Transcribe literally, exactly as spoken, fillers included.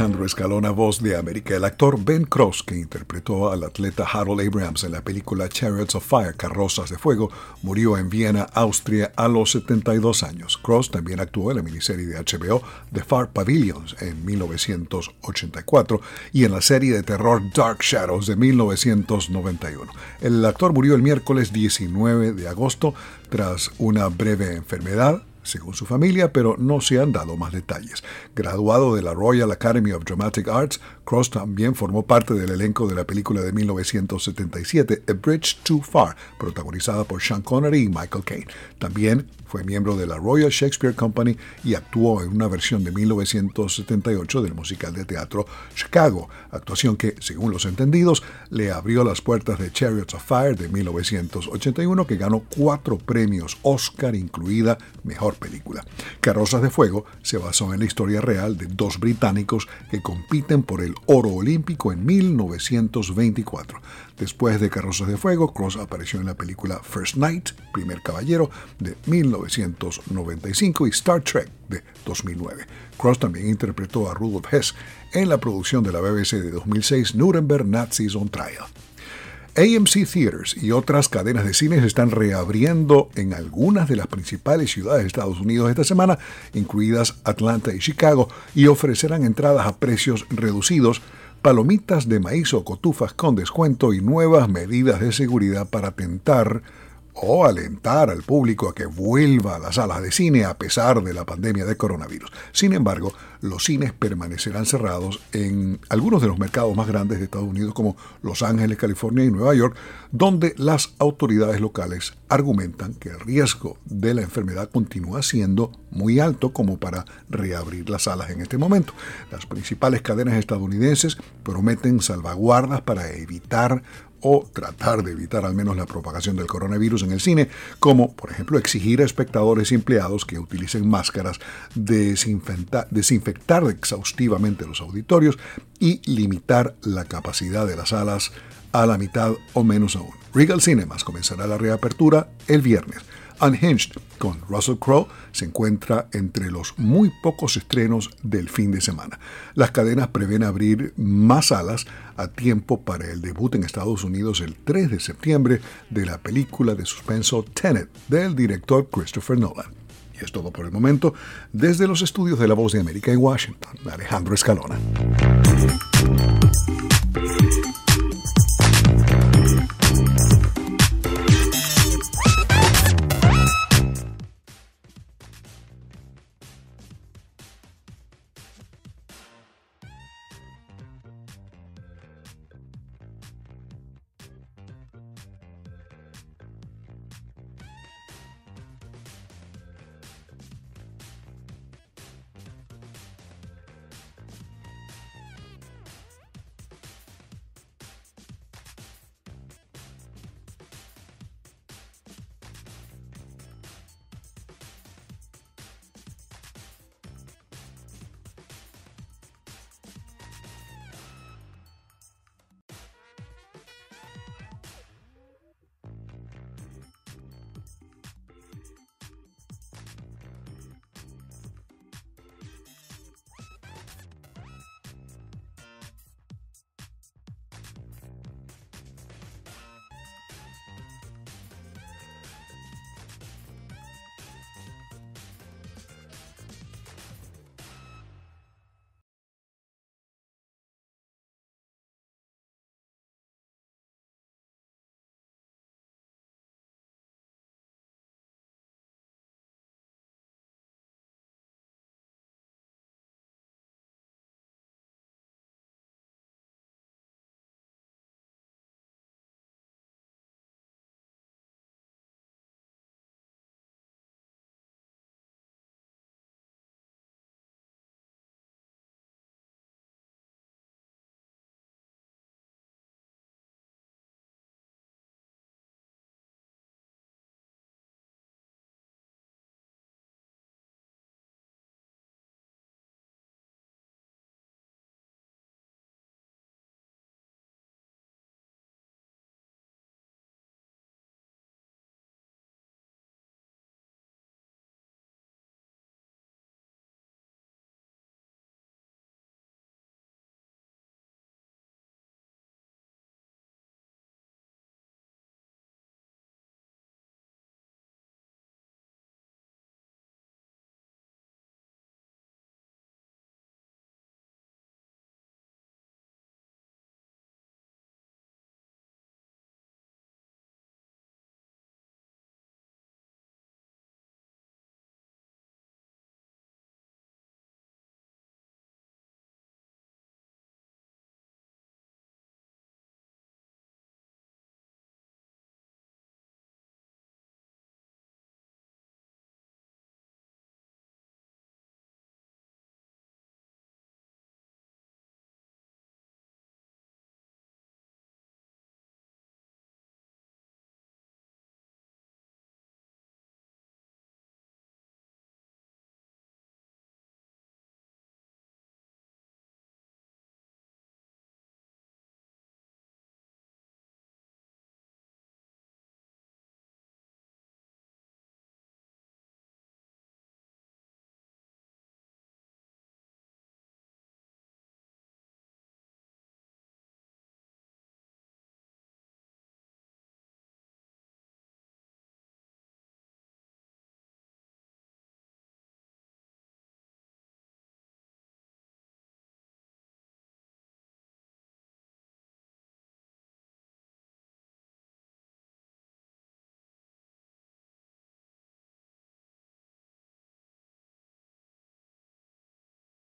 Alejandro Escalona, voz de América. El actor Ben Cross, que interpretó al atleta Harold Abrahams en la película Chariots of Fire, Carrozas de Fuego, murió en Viena, Austria, a los setenta y dos años. Cross también actuó en la miniserie de H B O The Far Pavilions en mil novecientos ochenta y cuatro y en la serie de terror Dark Shadows de mil novecientos noventa y uno. El actor murió el miércoles diecinueve de agosto tras una breve enfermedad, según su familia, pero no se han dado más detalles. Graduado de la Royal Academy of Dramatic Arts, Cross también formó parte del elenco de la película de mil novecientos setenta y siete, A Bridge Too Far, protagonizada por Sean Connery y Michael Caine. También fue miembro de la Royal Shakespeare Company y actuó en una versión de mil novecientos setenta y ocho del musical de teatro Chicago, actuación que, según los entendidos, le abrió las puertas de Chariots of Fire de mil novecientos ochenta y uno, que ganó cuatro premios Oscar, incluida Mejor Película. Carrozas de Fuego se basó en la historia real de dos británicos que compiten por el oro olímpico en mil novecientos veinticuatro. Después de Carrozas de Fuego, Cross apareció en la película First Knight, Primer Caballero, de mil novecientos noventa y cinco, y Star Trek de dos mil nueve. Cross también interpretó a Rudolf Hess en la producción de la B B C de dos mil seis, Nuremberg Nazis on Trial. A M C Theaters y otras cadenas de cines están reabriendo en algunas de las principales ciudades de Estados Unidos esta semana, incluidas Atlanta y Chicago, y ofrecerán entradas a precios reducidos, palomitas de maíz o cotufas con descuento y nuevas medidas de seguridad para tentar o alentar al público a que vuelva a las salas de cine a pesar de la pandemia de coronavirus. Sin embargo, los cines permanecerán cerrados en algunos de los mercados más grandes de Estados Unidos, como Los Ángeles, California y Nueva York, donde las autoridades locales argumentan que el riesgo de la enfermedad continúa siendo muy alto como para reabrir las salas en este momento. Las principales cadenas estadounidenses prometen salvaguardas para evitar o tratar de evitar al menos la propagación del coronavirus en el cine, como por ejemplo exigir a espectadores y empleados que utilicen máscaras, desinfectar, desinfectar exhaustivamente los auditorios y limitar la capacidad de las salas a la mitad o menos aún. Regal Cinemas comenzará la reapertura el viernes. Unhinged, con Russell Crowe, se encuentra entre los muy pocos estrenos del fin de semana. Las cadenas prevén abrir más salas a tiempo para el debut en Estados Unidos el tres de septiembre de la película de suspenso Tenet del director Christopher Nolan. Y es todo por el momento. Desde los estudios de La Voz de América en Washington, Alejandro Escalona.